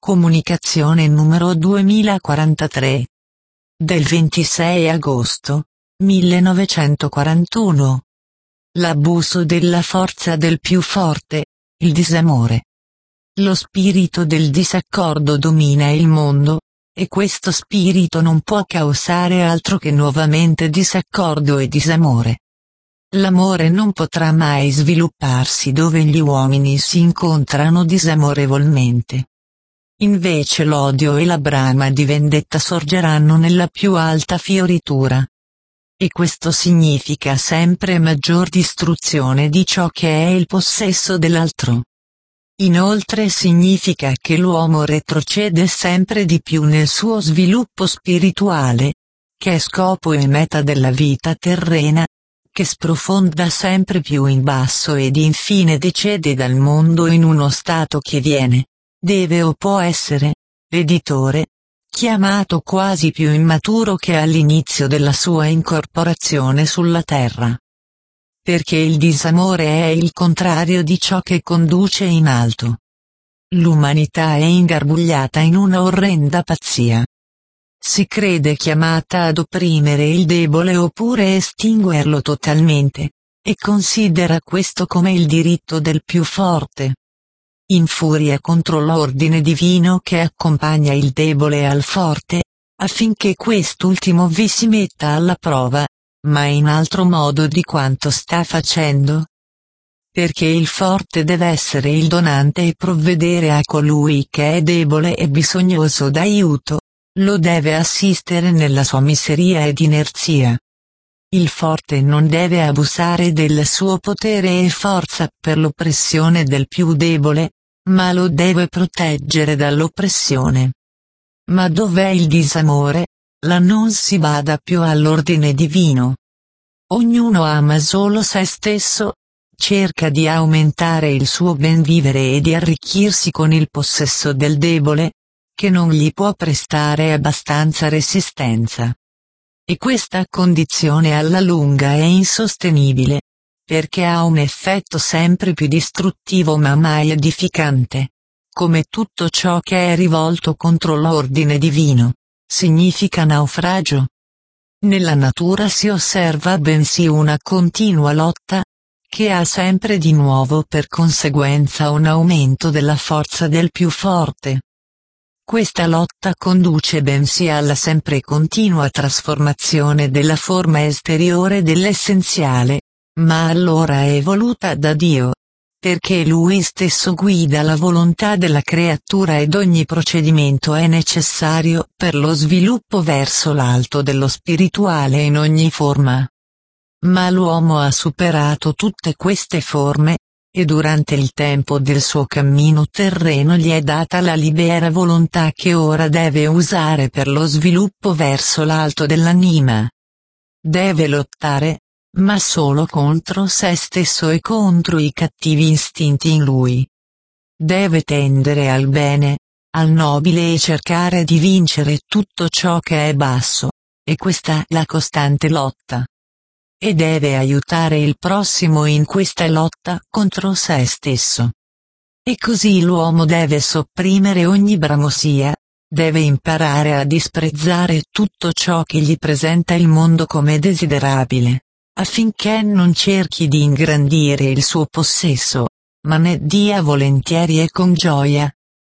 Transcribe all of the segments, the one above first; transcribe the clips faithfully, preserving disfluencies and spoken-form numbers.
Comunicazione numero duemilaquarantatré. Del ventisei agosto millenovecentoquarantuno. L'abuso della forza del più forte, il disamore. Lo spirito del disaccordo domina il mondo, e questo spirito non può causare altro che nuovamente disaccordo e disamore. L'amore non potrà mai svilupparsi dove gli uomini si incontrano disamorevolmente. Invece l'odio e la brama di vendetta sorgeranno nella più alta fioritura. E questo significa sempre maggior distruzione di ciò che è il possesso dell'altro. Inoltre significa che l'uomo retrocede sempre di più nel suo sviluppo spirituale, che è scopo e meta della vita terrena, che sprofonda sempre più in basso ed infine decede dal mondo in uno stato che viene, deve o può essere, l'editore, chiamato quasi più immaturo che all'inizio della sua incorporazione sulla terra. Perché il disamore è il contrario di ciò che conduce in alto. L'umanità è ingarbugliata in una orrenda pazzia. Si crede chiamata ad opprimere il debole oppure estinguerlo totalmente, e considera questo come il diritto del più forte. Infuria contro l'ordine divino che accompagna il debole al forte, affinché quest'ultimo vi si metta alla prova, ma in altro modo di quanto sta facendo. Perché il forte deve essere il donante e provvedere a colui che è debole e bisognoso d'aiuto, lo deve assistere nella sua miseria ed inerzia. Il forte non deve abusare del suo potere e forza per l'oppressione del più debole, ma lo deve proteggere dall'oppressione. Ma dov'è il disamore? Là non si bada più all'ordine divino. Ognuno ama solo se stesso, cerca di aumentare il suo ben vivere e di arricchirsi con il possesso del debole, che non gli può prestare abbastanza resistenza. E questa condizione alla lunga è insostenibile, perché ha un effetto sempre più distruttivo ma mai edificante. Come tutto ciò che è rivolto contro l'ordine divino, significa naufragio. Nella natura si osserva bensì una continua lotta, che ha sempre di nuovo per conseguenza un aumento della forza del più forte. Questa lotta conduce bensì alla sempre continua trasformazione della forma esteriore dell'essenziale, ma allora è voluta da Dio, perché Lui stesso guida la volontà della creatura ed ogni procedimento è necessario per lo sviluppo verso l'alto dello spirituale in ogni forma. Ma l'uomo ha superato tutte queste forme, e durante il tempo del suo cammino terreno gli è data la libera volontà che ora deve usare per lo sviluppo verso l'alto dell'anima. Deve lottare, ma solo contro se stesso e contro i cattivi istinti in lui. Deve tendere al bene, al nobile e cercare di vincere tutto ciò che è basso, e questa è la costante lotta. E deve aiutare il prossimo in questa lotta contro se stesso. E così l'uomo deve sopprimere ogni bramosia, deve imparare a disprezzare tutto ciò che gli presenta il mondo come desiderabile, affinché non cerchi di ingrandire il suo possesso, ma ne dia volentieri e con gioia.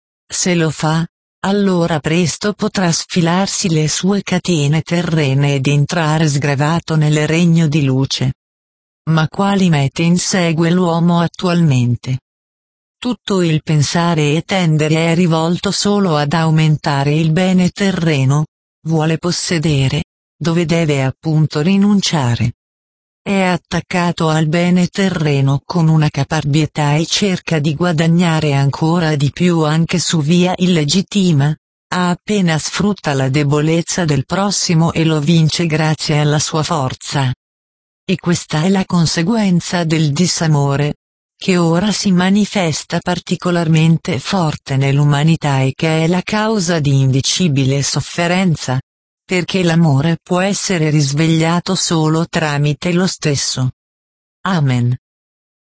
Se lo fa, allora presto potrà sfilarsi le sue catene terrene ed entrare sgravato nel regno di luce. Ma quali mete insegue l'uomo attualmente? Tutto il pensare e tendere è rivolto solo ad aumentare il bene terreno, vuole possedere, dove deve appunto rinunciare. È attaccato al bene terreno con una caparbietà e cerca di guadagnare ancora di più anche su via illegittima, a appena sfrutta la debolezza del prossimo e lo vince grazie alla sua forza. E questa è la conseguenza del disamore, che ora si manifesta particolarmente forte nell'umanità e che è la causa di indicibile sofferenza. Perché l'amore può essere risvegliato solo tramite lo stesso. Amen.